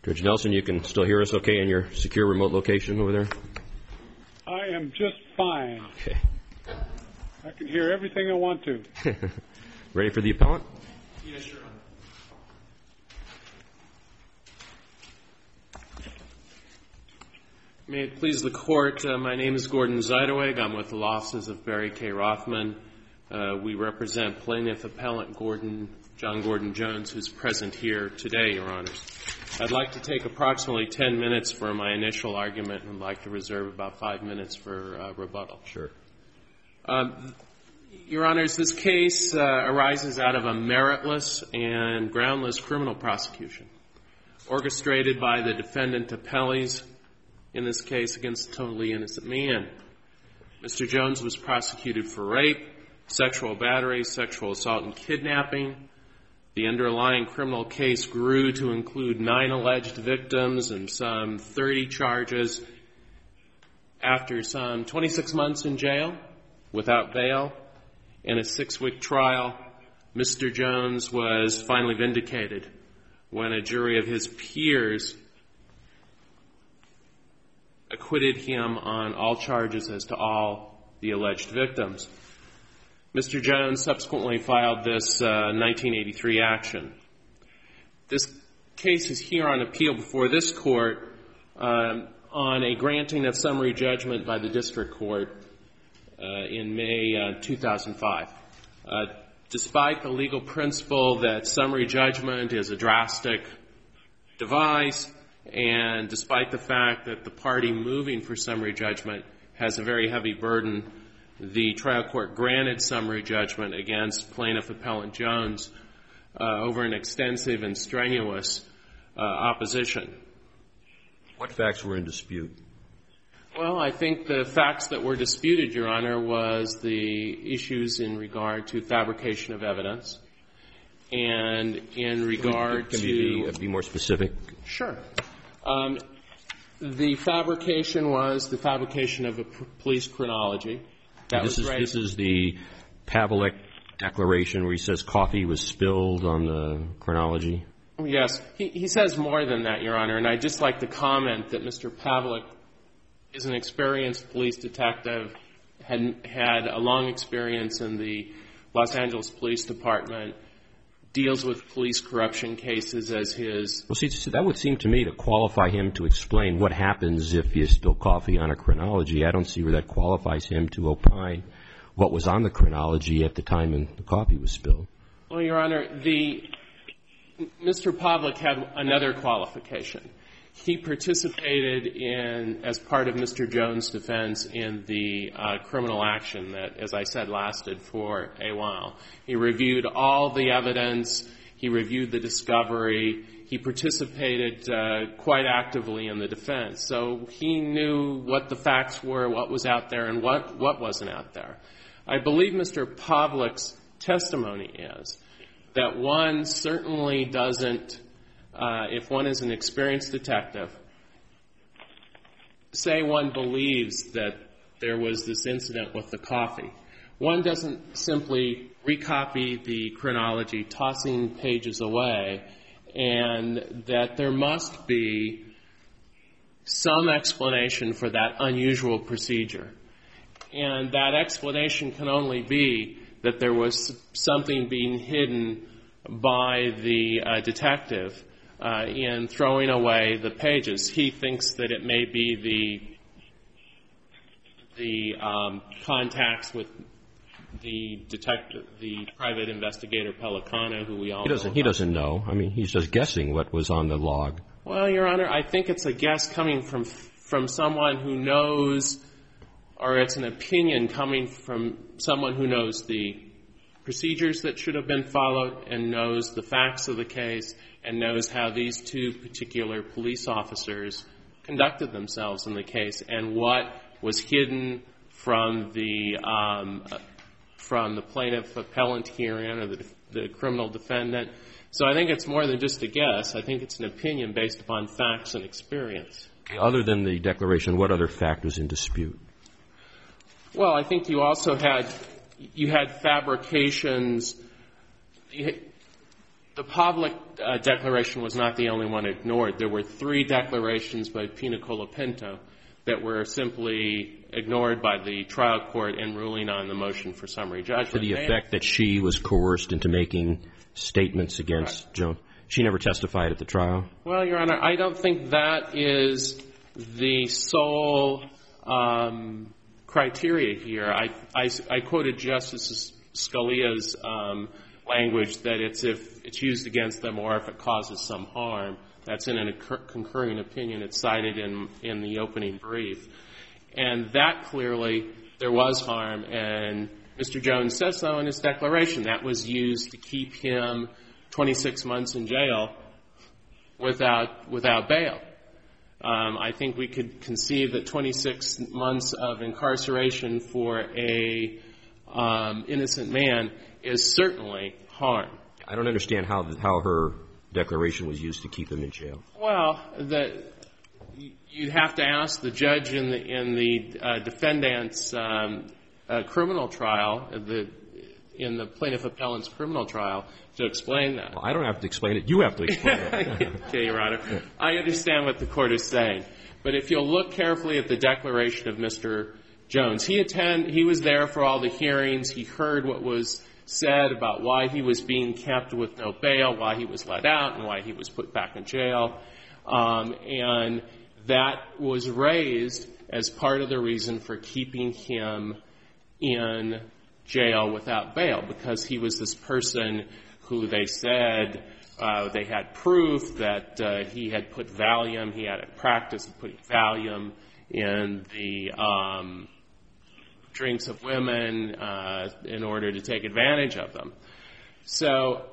Judge Nelson, you can still hear us okay in your secure remote location over there? I am just fine. Okay. I can hear everything I want to. Ready for the appellant? Yes, Your Honor. May it please the Court, my name is Gordon Zeideweg. I'm with the law offices of Barry K. Rothman. We represent plaintiff appellant John Gordon Jones, who's present here today, Your Honors. I'd like to take approximately 10 minutes for my initial argument and would like to reserve about 5 minutes for rebuttal. Sure. Your Honors, this case arises out of a meritless and groundless criminal prosecution orchestrated by the defendant appellees, in this case against a totally innocent man. Mr. Jones was prosecuted for rape, sexual battery, sexual assault, and kidnapping. The underlying criminal case grew to include 9 alleged victims and some 30 charges. After some 26 months in jail without bail and a 6-week trial, Mr. Jones was finally vindicated when a jury of his peers acquitted him on all charges as to all the alleged victims. Mr. Jones subsequently filed this 1983 action. This case is here on appeal before this Court on a granting of summary judgment by the District Court in May 2005. Despite the legal principle that summary judgment is a drastic device, and despite the fact that the party moving for summary judgment has a very heavy burden, the trial court granted summary judgment against plaintiff appellant Jones over an extensive and strenuous opposition. What facts were in dispute? Well, I think the facts that were disputed, Your Honor, was the issues in regard to fabrication of evidence and in regard Can you be more specific? Sure. The fabrication was the fabrication of a police chronology. This is the Pavlik declaration where he says coffee was spilled on the chronology? Yes. He says more than that, Your Honor, and I'd just like to comment that Mr. Pavlik is an experienced police detective, had a long experience in the Los Angeles Police Department, deals with police corruption cases as his... Well, see, that would seem to me to qualify him to explain what happens if you spill coffee on a chronology. I don't see where that qualifies him to opine what was on the chronology at the time when the coffee was spilled. Well, Your Honor, Mr. Pavlik had another qualification. He participated in, as part of Mr. Jones' defense, in the criminal action that, as I said, lasted for a while. He reviewed all the evidence. He reviewed the discovery. He participated quite actively in the defense. So he knew what the facts were, what was out there, and what wasn't out there. I believe Mr. Pavlik's testimony is that one certainly doesn't, if one is an experienced detective, say one believes that there was this incident with the coffee, one doesn't simply recopy the chronology, tossing pages away, and that there must be some explanation for that unusual procedure. And that explanation can only be that there was something being hidden by the detective in throwing away the pages. He thinks that it may be the contacts with the detective, the private investigator Pelicano, who we all know. He doesn't know. I mean, he's just guessing what was on the log. Well, Your Honor, I think it's a guess coming from someone who knows, or it's an opinion coming from someone who knows the procedures that should have been followed and knows the facts of the case and knows how these two particular police officers conducted themselves in the case and what was hidden from the plaintiff appellant hearing or the criminal defendant. So I think it's more than just a guess. I think it's an opinion based upon facts and experience. Other than the declaration, what other fact was in dispute? Well, I think you also had fabrications. The Pavlik declaration was not the only one ignored. There were 3 declarations by Pina Colapinto that were simply ignored by the trial court in ruling on the motion for summary judgment. To the effect that she was coerced into making statements against Jones. She never testified at the trial? Well, Your Honor, I don't think that is the sole criteria here. I quoted Justice Scalia's language that it's if it's used against them or if it causes some harm. That's in a concurring opinion. It's cited in the opening brief. And that clearly, there was harm, and Mr. Jones says so in his declaration. That was used to keep him 26 months in jail without bail. I think we could conceive that 26 months of incarceration for a innocent man is certainly harm. I don't understand how her declaration was used to keep him in jail. Well, you'd have to ask the judge in the defendant's criminal trial, in the plaintiff appellant's criminal trial, to explain that. Well, I don't have to explain it. You have to explain it. Okay, Your Honor. I understand what the court is saying. But if you'll look carefully at the declaration of Mr. Jones, he was there for all the hearings. He heard what was said about why he was being kept with no bail, why he was let out, and why he was put back in jail. And that was raised as part of the reason for keeping him in jail without bail, because he was this person who they said they had proof that he had put Valium, he had a practice of putting Valium in the drinks of women in order to take advantage of them. So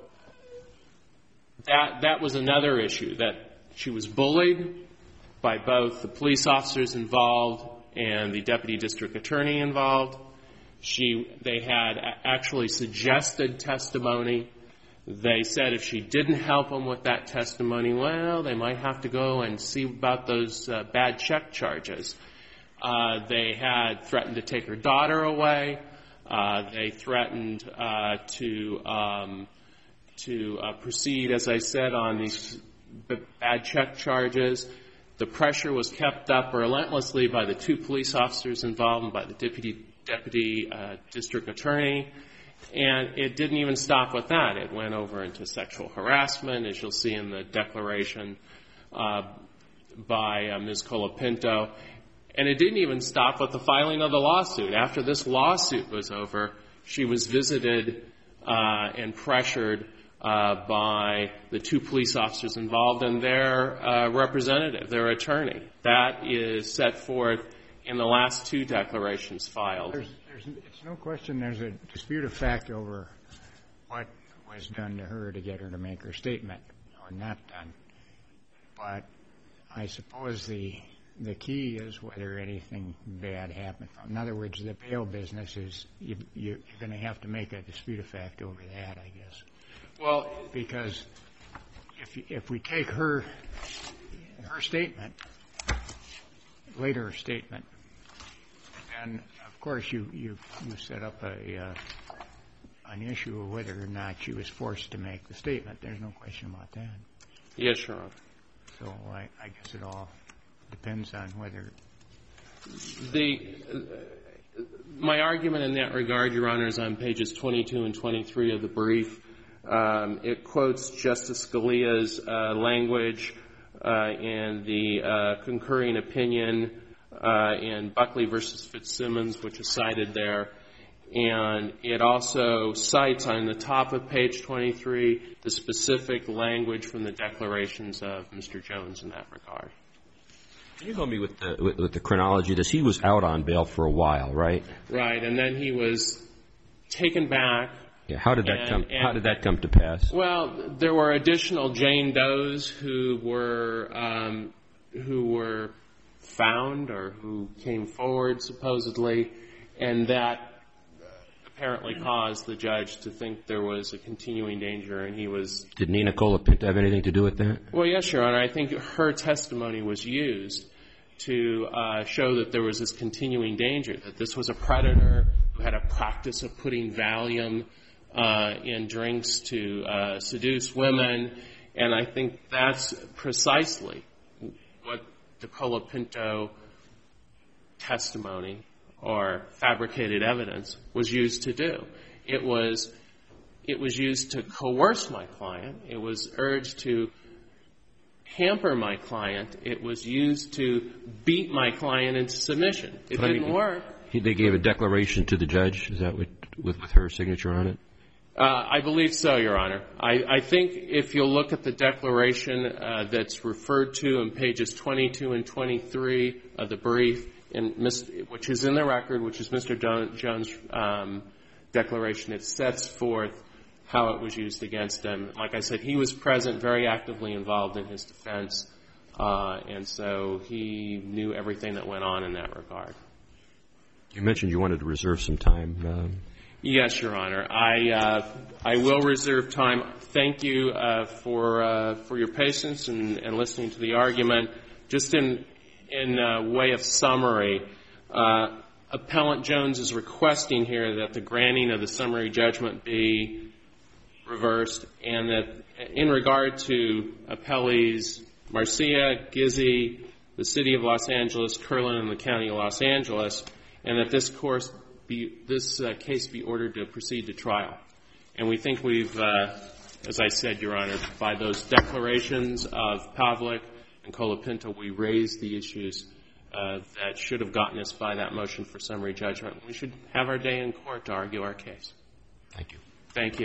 that was another issue, that she was bullied by both the police officers involved and the deputy district attorney involved. They had actually suggested testimony. They said if she didn't help them with that testimony, well, they might have to go and see about those bad check charges. They had threatened to take her daughter away. They threatened to proceed, as I said, on these bad check charges. The pressure was kept up relentlessly by the 2 police officers involved and by the deputy district attorney. And it didn't even stop with that. It went over into sexual harassment, as you'll see in the declaration by Ms. Colapinto. And it didn't even stop with the filing of the lawsuit. After this lawsuit was over, she was visited and pressured by the 2 police officers involved and their representative, their attorney. That is set forth in the last 2 declarations filed. It's no question there's a dispute of fact over what was done to her to get her to make her statement or not done. But I suppose the key is whether anything bad happened. In other words, the bail business is you're going to have to make a dispute of fact over that, I guess. Well, because if we take her statement, later statement, then of course you set up an issue of whether or not she was forced to make the statement. There's no question about that. Yes, Your Honor. So I guess it all depends on whether my argument in that regard, Your Honor, is on pages 22 and 23 of the brief. It quotes Justice Scalia's language in the concurring opinion in Buckley v. Fitzsimmons, which is cited there. And it also cites on the top of page 23 the specific language from the declarations of Mr. Jones in that regard. Can you help me with the chronology? He was out on bail for a while, right? Right, and then he was taken back. Yeah, how did that come to pass? Well, there were additional Jane Does who were found or who came forward supposedly, and that apparently caused the judge to think there was a continuing danger, and he was... Did Nina Colapinto have anything to do with that? Well, yes, Your Honor. I think her testimony was used to show that there was this continuing danger, that this was a predator who had a practice of putting Valium in drinks to seduce women, and I think that's precisely what the Colapinto testimony or fabricated evidence was used to do. It was used to coerce my client. It was urged to hamper my client. It was used to beat my client into submission. It didn't work. They gave a declaration to the judge. Is that with her signature on it? I believe so, Your Honor. I think if you'll look at the declaration that's referred to in pages 22 and 23 of the brief, which is in the record, which is Mr. Jones' declaration, it sets forth how it was used against him. Like I said, he was present, very actively involved in his defense, and so he knew everything that went on in that regard. You mentioned you wanted to reserve some time. Yes, Your Honor. I will reserve time. Thank you for your patience and listening to the argument. Just in way of summary, Appellant Jones is requesting here that the granting of the summary judgment be reversed, and that in regard to appellees Marcia, Gizzi, the City of Los Angeles, Curlin, and the County of Los Angeles, and that this case be ordered to proceed to trial. And we think we've, as I said, Your Honor, by those declarations of Pavlik and Colapinto, we raised the issues that should have gotten us by that motion for summary judgment. We should have our day in court to argue our case. Thank you. Thank you.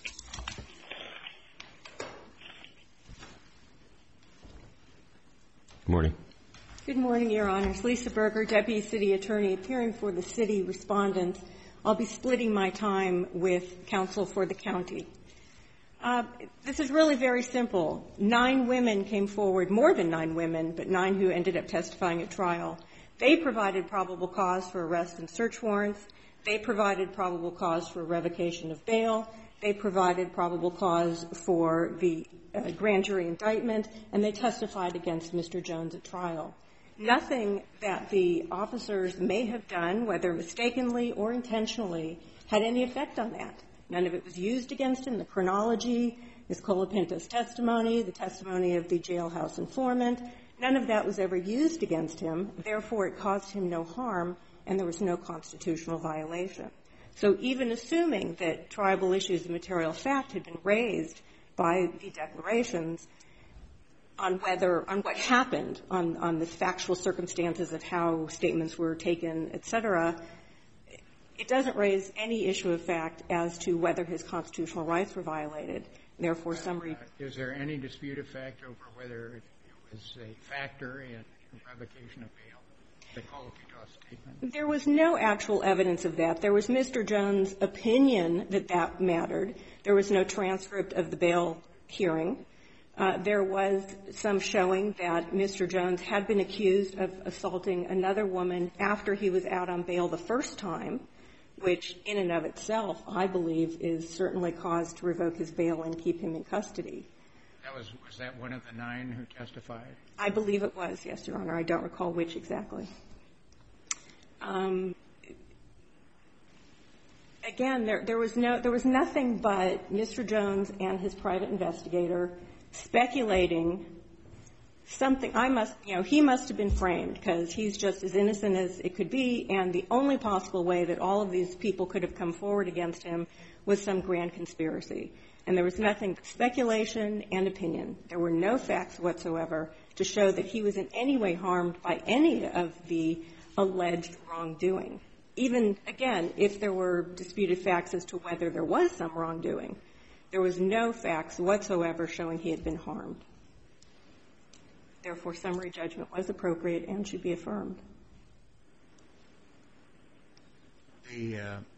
Good morning. Good morning, Your Honors. Lisa Berger, Deputy City Attorney, appearing for the city respondents. I'll be splitting my time with counsel for the county. This is really very simple. 9 women came forward, more than 9 women, but 9 who ended up testifying at trial. They provided probable cause for arrest and search warrants. They provided probable cause for revocation of bail. They provided probable cause for the grand jury indictment, and they testified against Mr. Jones at trial. Nothing that the officers may have done, whether mistakenly or intentionally, had any effect on that. None of it was used against him. The chronology, Ms. Colapinto's testimony, the testimony of the jailhouse informant, none of that was ever used against him. Therefore, it caused him no harm, and there was no constitutional violation. So even assuming that tribal issues of material fact had been raised by the declarations on what happened, on the factual circumstances of how statements were taken, et cetera, it doesn't raise any issue of fact as to whether his constitutional rights were violated. Therefore, summary. Is there any dispute of fact over whether it was a factor in revocation of bail, the Colapinto statement? There was no actual evidence of that. There was Mr. Jones' opinion that that mattered. There was no transcript of the bail hearing. There was some showing that Mr. Jones had been accused of assaulting another woman after he was out on bail the first time, which in and of itself, I believe, is certainly cause to revoke his bail and keep him in custody. Was that one of the 9 who testified? I believe it was, yes, Your Honor. I don't recall which exactly. Again, there was nothing but Mr. Jones and his private investigator speculating something. He must have been framed because he's just as innocent as it could be, and the only possible way that all of these people could have come forward against him was some grand conspiracy. And there was nothing but speculation and opinion. There were no facts whatsoever to show that he was in any way harmed by any of the alleged wrongdoing. Even, again, if there were disputed facts as to whether there was some wrongdoing, there was no facts whatsoever showing he had been harmed. Therefore, summary judgment was appropriate and should be affirmed. The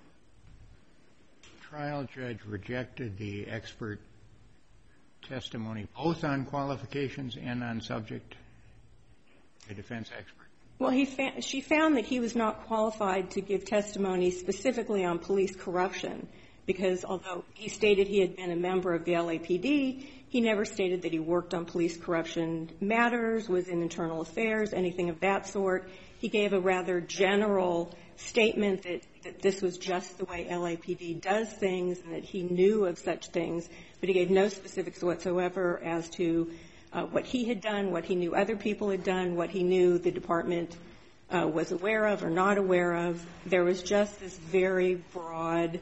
trial judge rejected the expert testimony both on qualifications and on subject, the defense expert. Well, she found that he was not qualified to give testimony specifically on police corruption because although he stated he had been a member of the LAPD, he never stated that he worked on police corruption matters, was in internal affairs, anything of that sort. He gave a rather general statement that that this was just the way LAPD does things and that he knew of such things, but he gave no specifics whatsoever as to what he had done, what he knew other people had done, what he knew the department was aware of or not aware of. There was just this very broad,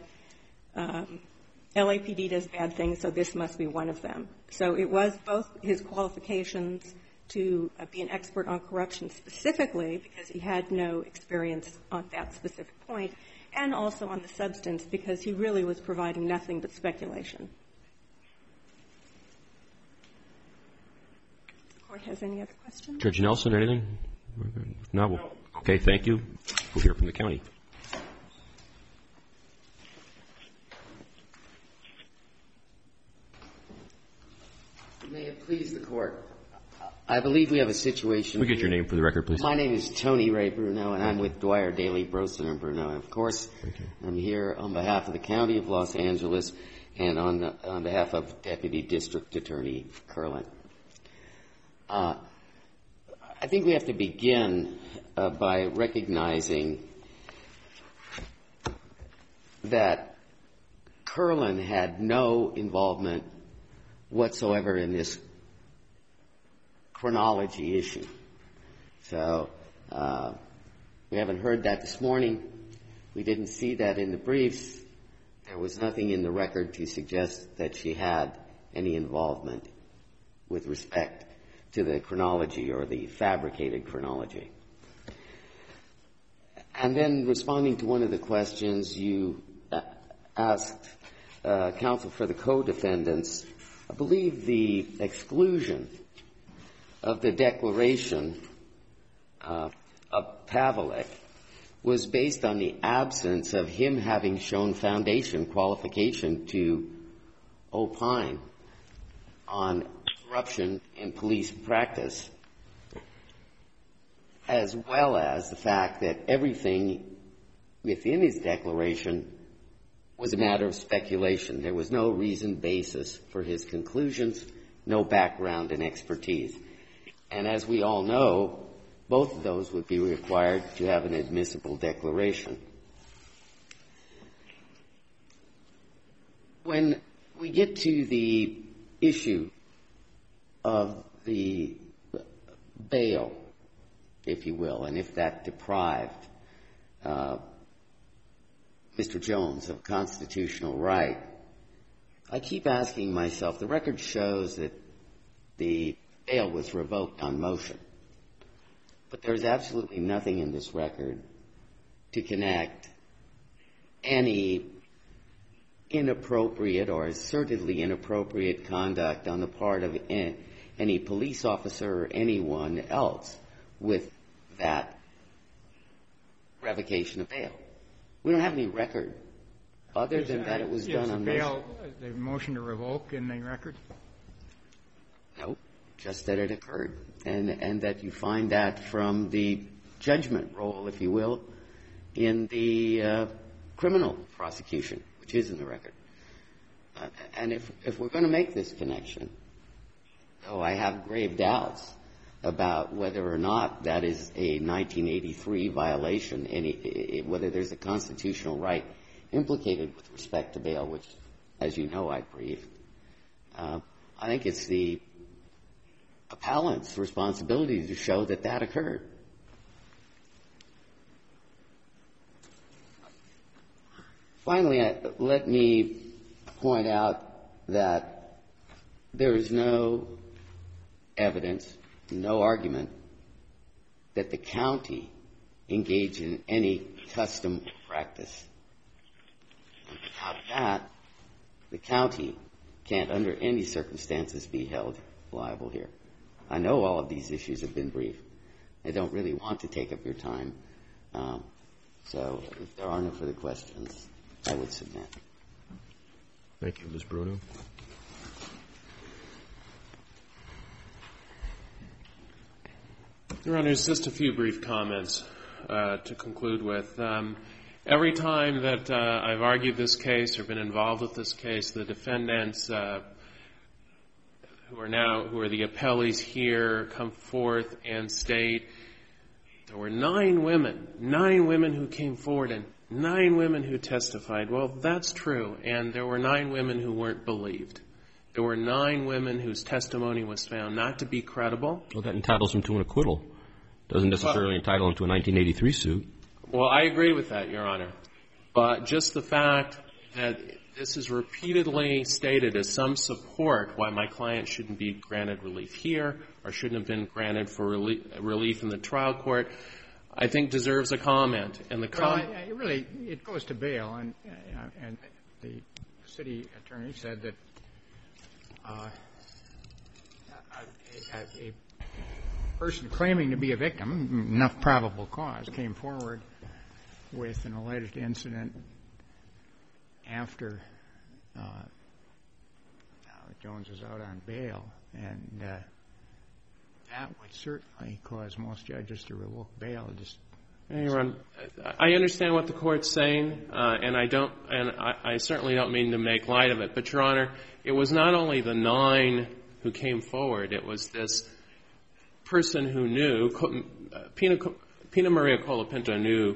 LAPD does bad things, so this must be one of them. So it was both his qualifications to be an expert on corruption specifically, because he had no experience on that specific point, and also on the substance, because he really was providing nothing but speculation. The Court has any other questions? Judge Nelson, anything? No. Okay, thank you. We'll hear from the county. May it please the Court. I believe we have a situation. Can we get your name for the record, please? My name is Tony Ray Bruno, and I'm with Dwyer, Daly, Brosen, and Bruno. And, of course, I'm here on behalf of the County of Los Angeles and on behalf of Deputy District Attorney Kerlin. I think we have to begin by recognizing that Kerlin had no involvement whatsoever in this chronology issue. So we haven't heard that this morning. We didn't see that in the briefs. There was nothing in the record to suggest that she had any involvement with respect to the chronology or the fabricated chronology. And then responding to one of the questions you asked counsel for the co-defendants, I believe the exclusion of the declaration of Pavlik was based on the absence of him having shown foundation qualification to opine on corruption in police practice, as well as the fact that everything within his declaration was a matter of speculation. There was no reasoned basis for his conclusions, no background and expertise. And as we all know, both of those would be required to have an admissible declaration. When we get to the issue of the bail, if you will, and if that deprived Mr. Jones of constitutional right, I keep asking myself, the record shows that the bail was revoked on motion. But there's absolutely nothing in this record to connect any inappropriate or assertedly inappropriate conduct on the part of any police officer or anyone else with that revocation of bail. We don't have any record other than that it was done on motion. The motion to revoke in the record? No, just that it occurred, and that you find that from the judgment role, if you will, in the criminal prosecution, which is in the record. And if we're going to make this connection, I have grave doubts about whether or not that is a 1983 violation, whether there's a constitutional right implicated with respect to bail, which, as you know, I briefed. I think it's the appellant's responsibility to show that that occurred. Finally, let me point out that there is no evidence, no argument that the county engaged in any custom practice. Without that, the county can't under any circumstances be held liable here. I know all of these issues have been briefed. I don't really want to take up your time. So if there are no further questions, I would submit. Thank you, Ms. Bruno. Your Honor, just a few brief comments to conclude with. Every time that I've argued this case or been involved with this case, the defendants who are the appellees here come forth and state there were 9 women who came forward and 9 women who testified. Well, that's true. And there were 9 women who weren't believed. There were 9 women whose testimony was found not to be credible. Well, that entitles him to an acquittal. Doesn't necessarily entitle him to a 1983 suit. Well, I agree with that, Your Honor. But just the fact that this is repeatedly stated as some support why my client shouldn't be granted relief here or shouldn't have been granted for relief in the trial court, I think deserves a comment. And it goes to bail, and the city attorney said that a person claiming to be a victim, enough probable cause, came forward with an alleged incident after Jones was out on bail, and that would certainly cause most judges to revoke bail. I understand what the court's saying, and I certainly don't mean to make light of it. But, Your Honor, it was not only the 9 who came forward. It was this person who knew, Pina Maria Colapinto knew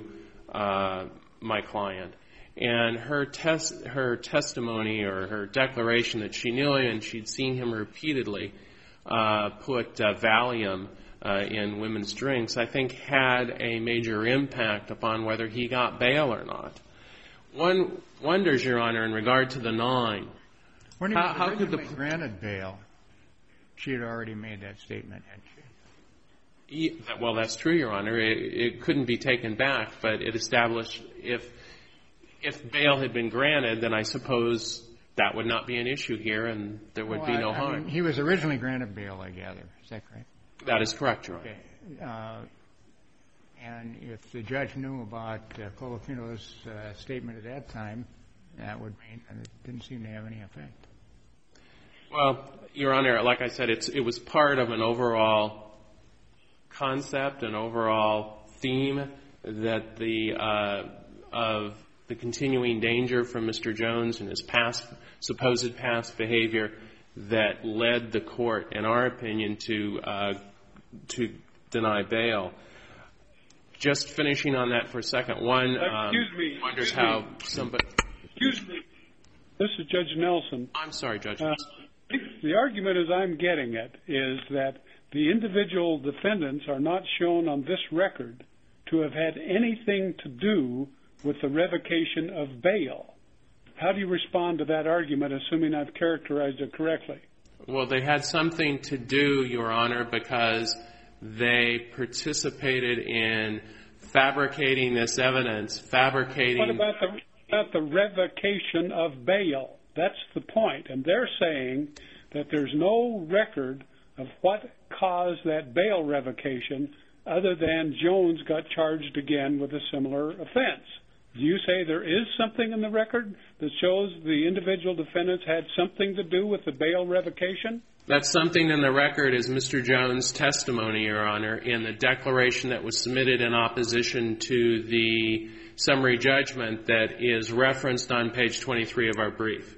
my client. And her testimony or her declaration that she knew him and she'd seen him repeatedly put Valium in women's drinks, I think had a major impact upon whether he got bail or not. One wonders, Your Honor, in regard to the 9. When he was originally granted bail, she had already made that statement, hadn't she? Well, that's true, Your Honor. It couldn't be taken back, but it established if bail had been granted, then I suppose that would not be an issue here and there would be no harm. I mean, he was originally granted bail, I gather. Is that correct? That is correct, Your Honor. Okay. And if the judge knew about Colapinto's statement at that time, that would mean that it didn't seem to have any effect. Well, Your Honor, like I said, it was part of an overall concept, an overall theme that of the continuing danger from Mr. Jones and his supposed past behavior that led the court, in our opinion, to deny bail. Just finishing on that for a second, one wonders how somebody... Excuse me. This is Judge Nelson. I'm sorry, Judge. The argument as I'm getting it is that the individual defendants are not shown on this record to have had anything to do with the revocation of bail. How do you respond to that argument, assuming I've characterized it correctly? Well, they had something to do, Your Honor, because they participated in fabricating this evidence, What about the revocation of bail? That's the point. And they're saying that there's no record of what caused that bail revocation other than Jones got charged again with a similar offense. Do you say there is something in the record that shows the individual defendants had something to do with the bail revocation? That something in the record is Mr. Jones' testimony, Your Honor, in the declaration that was submitted in opposition to the summary judgment that is referenced on page 23 of our brief.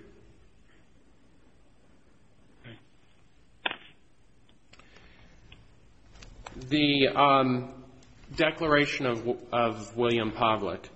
The declaration of William Pavlik.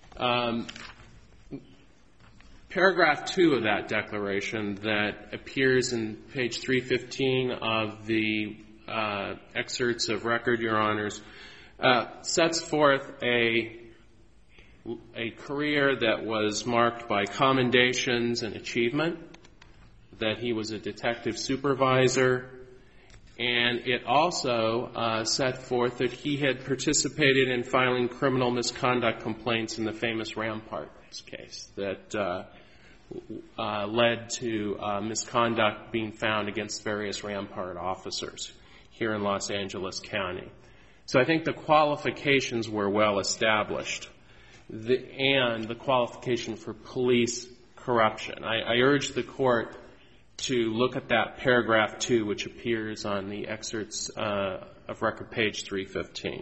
Paragraph 2 of that declaration that appears in page 315 of the excerpts of record, Your Honors, sets forth a career that was marked by commendations and achievement, that he was a detective supervisor, and it also set forth that he had participated in filing criminal misconduct complaints in the famous Ramparts case that led to misconduct being found against various Rampart officers here in Los Angeles County. So I think the qualifications were well established, and the qualification for police corruption. I urge the Court to look at that paragraph 2, which appears on the excerpts of record page 315.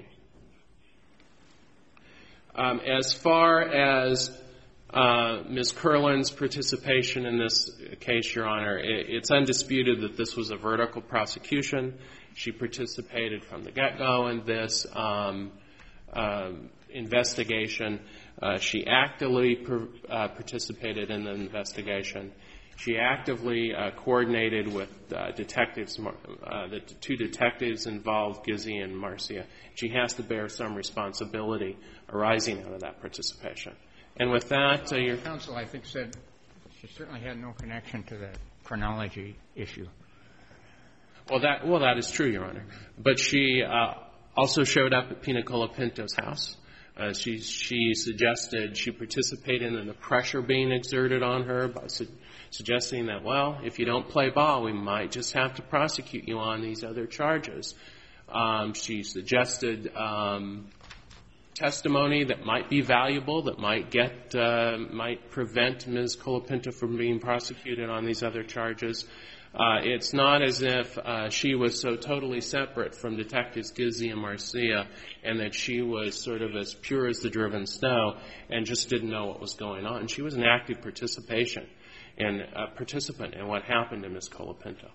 As far as Ms. Kurland's participation in this case, Your Honor, it's undisputed that this was a vertical prosecution. She participated from the get-go in this. investigation. She actively participated in the investigation. She actively coordinated with detectives, the two detectives involved, Gizzy and Marcia. She has to bear some responsibility arising out of that participation. And with that, your counsel, I think, said she certainly had no connection to the chronology issue. Well, that is true, Your Honor. But she also showed up at Pina Colapinto's house. She suggested she participated in the pressure being exerted on her by suggesting that, well, if you don't play ball, we might just have to prosecute you on these other charges. She suggested testimony that might be valuable, that might prevent Ms. Colapinto from being prosecuted on these other charges. It's not as if she was so totally separate from Detectives Gizzy and Marcia and that she was sort of as pure as the driven snow and just didn't know what was going on. She was an active participant in what happened to Ms. Colapinto.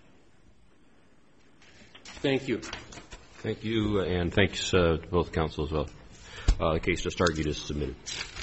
Thank you. Thank you, and thanks to both counsel as well. The case just argued is submitted.